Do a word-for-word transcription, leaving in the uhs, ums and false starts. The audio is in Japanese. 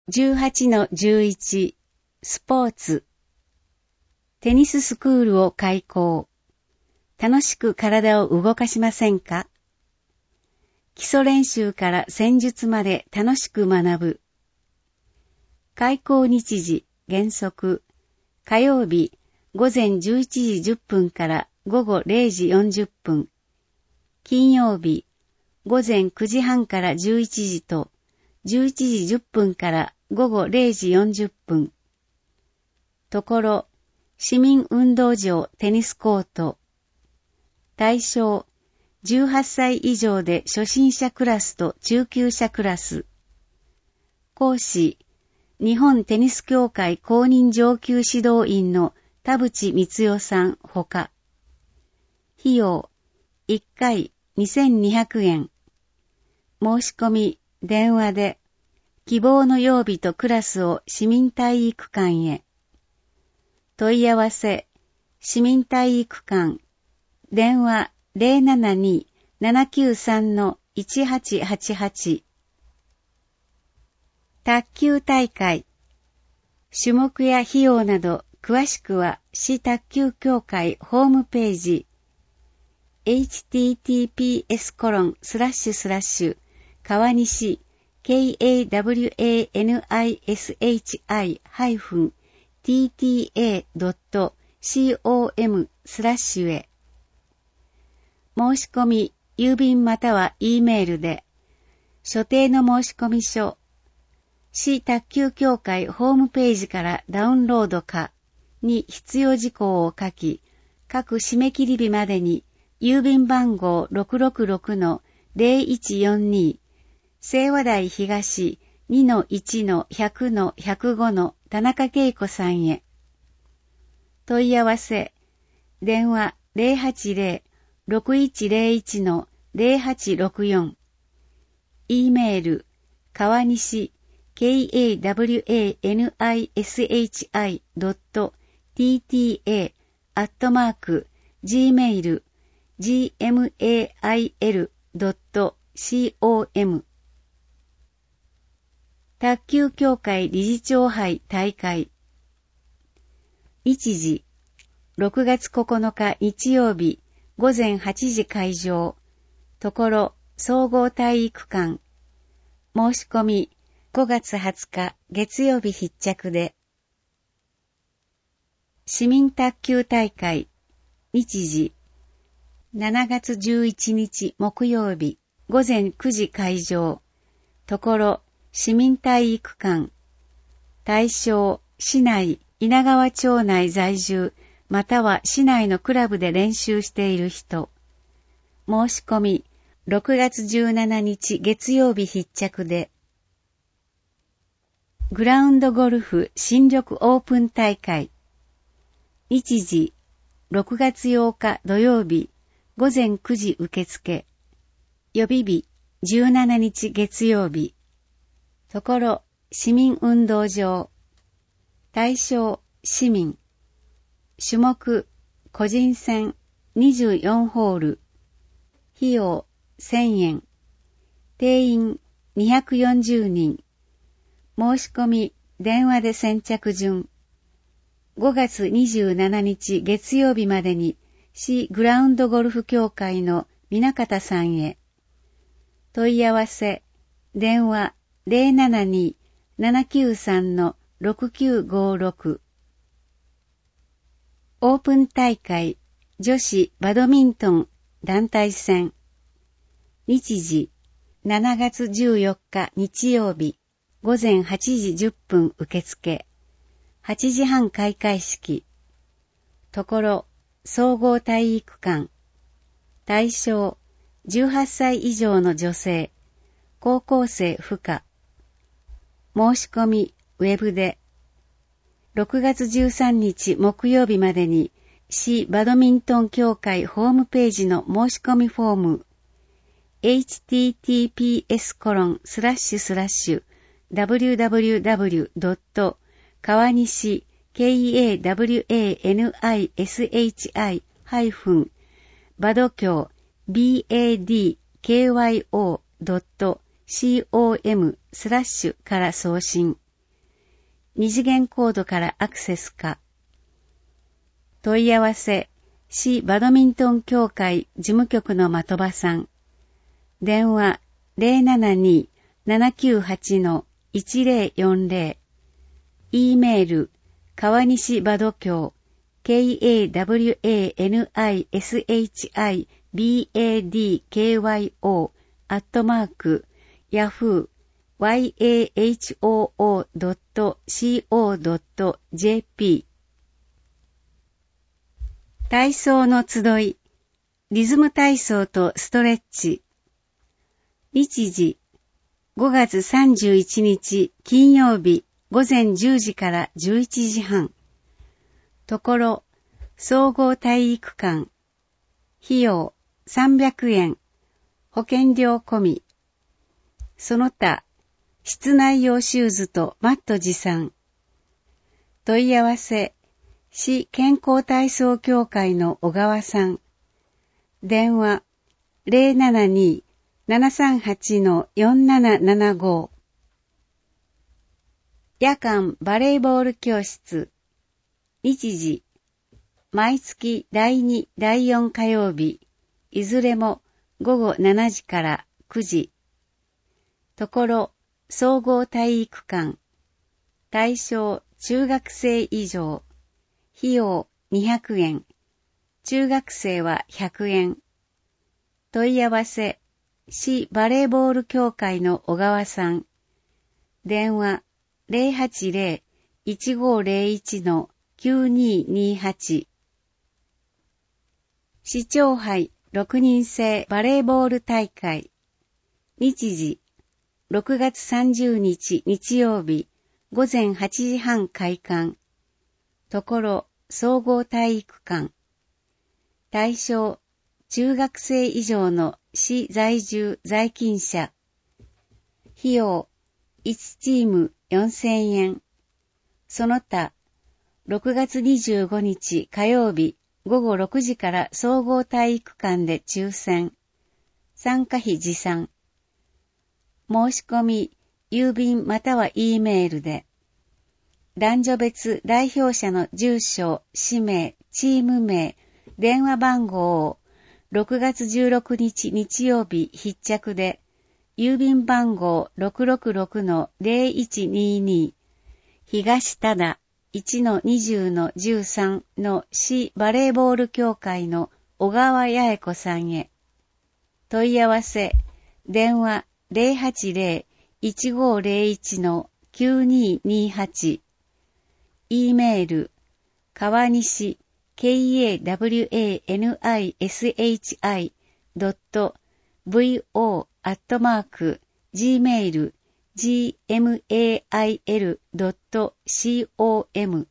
じゅうはちのじゅういち スポーツテニススクールを開講。楽しく体を動かしませんか？基礎練習から戦術まで楽しく学ぶ。開講日時原則火曜日午前じゅういちじじゅっぷんから午後れいじよんじゅっぷん、金曜日午前くじはんからじゅういちじとじゅういちじじゅっぷんから午後れいじよんじゅっぷん。ところ市民運動場テニスコート。対象じゅうはっさい以上で初心者クラスと中級者クラス。講師日本テニス協会公認上級指導員の田淵光代さんほか。費用いっかいにせんにひゃくえん。申し込み電話で希望の曜日とクラスを市民体育館へ。問い合わせ市民体育館電話 ゼロななに ななきゅうさん いちはちはちはち。卓球大会種目や費用など詳しくは市卓球協会ホームページ エイチティーティーピーエスコロンスラッシュスラッシュ川西 ケーエーダブリューエーエヌアイエスエイチアイ ハイフン ティーティーエー ドット コム スラッシュへ。申し込み郵便または E メールで所定の申込書市卓球協会ホームページからダウンロードかに必要事項を書き、各締め切り日までに郵便番号 ろくろくろくのゼロいちよんに 清和台東 にのいちのひゃくのひゃくごの田中恵子さんへ。問い合わせ電話 ゼロはちゼロ ろくいちゼロいちのゼロはちろくよん。 E メール川西 ケーエーダブリューエーエヌアイエスエイチアイ ドット ティーティーエー アットマーク ジーメール ジーエムエーアイエル ドット コム。 卓球協会理事長杯大会。日時ろくがつここのか日曜日午前はちじ会場。ところ総合体育館。申し込みごがつはつか月曜日必着で。市民卓球大会。日時しちがつじゅういちにち木曜日午前くじ会場。ところ市民体育館。対象市内稲川町内在住または市内のクラブで練習している人。申し込みろくがつじゅうしちにち月曜日必着で。グラウンドゴルフ新緑オープン大会。日時ろくがつようか土曜日午前くじ受付。予備日じゅうしちにち月曜日。ところ市民運動場。対象市民。種目個人戦にじゅうよんホール。費用せんえん。定員にひゃくよんじゅうにん。申し込み電話で先着順。ごがつにじゅうしちにち月曜日までに市グラウンドゴルフ協会の南方さんへ。問い合わせ電話 ゼロななに ななきゅうさん ろくきゅうごろく。オープン大会女子バドミントン団体戦。日時しちがつじゅうよっか日曜日午前はちじじゅっぷん受付。はちじはん開会式。ところ総合体育館。対象じゅうはっさい以上の女性高校生不可。申し込みウェブでろくがつじゅうさんにち木曜日までに市バドミントン協会ホームページの申し込みフォーム エイチティーティーピーエスコロンスラッシュスラッシュダブリューダブリューダブリュードット川西 ケーエーダブリューエーエヌアイエスエイチアイ ハイフンバド協 ビーエーディーケーワイオー ドット コム スラッシュから送信。 二次元コードからアクセスか。問い合わせ、市バドミントン協会事務局の的場さん。電話 ゼロななに ななきゅうはち いちゼロよんゼロ。e メール、川西バド協 kawanishiBadkyo アットマーク ヤフー yahoo.co.jp 体操の集い、リズム体操とストレッチ。日時、ごがつさんじゅういちにち金曜日午前じゅうじからじゅういちじはん。ところ、総合体育館。費用さんびゃくえん。保険料込み。その他、室内用シューズとマット持参。問い合わせ、市健康体操協会の小川さん。電話、ゼロななに ななさんはち よんななななご。夜間バレーボール教室。日時、毎月だいに、だいよん火曜日、いずれもごごしちじからくじ。ところ、総合体育館。対象、中学生以上。費用にひゃくえん。中学生はひゃくえん。問い合わせ、市バレーボール協会の小川さん。電話、ゼロはちゼロ いちごゼロいち きゅうににはち。市長杯ろくにん制バレーボール大会。日時、ろくがつさんじゅうにち日曜日、午前はちじはん開館。ところ、総合体育館。対象、中学生以上の市在住在勤者。費用、いちチームよんせんえん。その他、ろくがつにじゅうごにち火曜日、ごごろくじから総合体育館で抽選。参加費持参。申し込み、郵便または E メールで。男女別代表者の住所、氏名、チーム名、電話番号をろくがつじゅうろくにち日曜日必着で、郵便番号 ろくろくろく ゼロいちにに 東多田 いちのにじゅうのじゅうさん の市バレーボール協会の小川八重子さんへ。問い合わせ、電話ゼロはちゼロ いちごゼロいち きゅうににはち。E メール、川西 kawanisi.vo アットマーク gmail gmail.com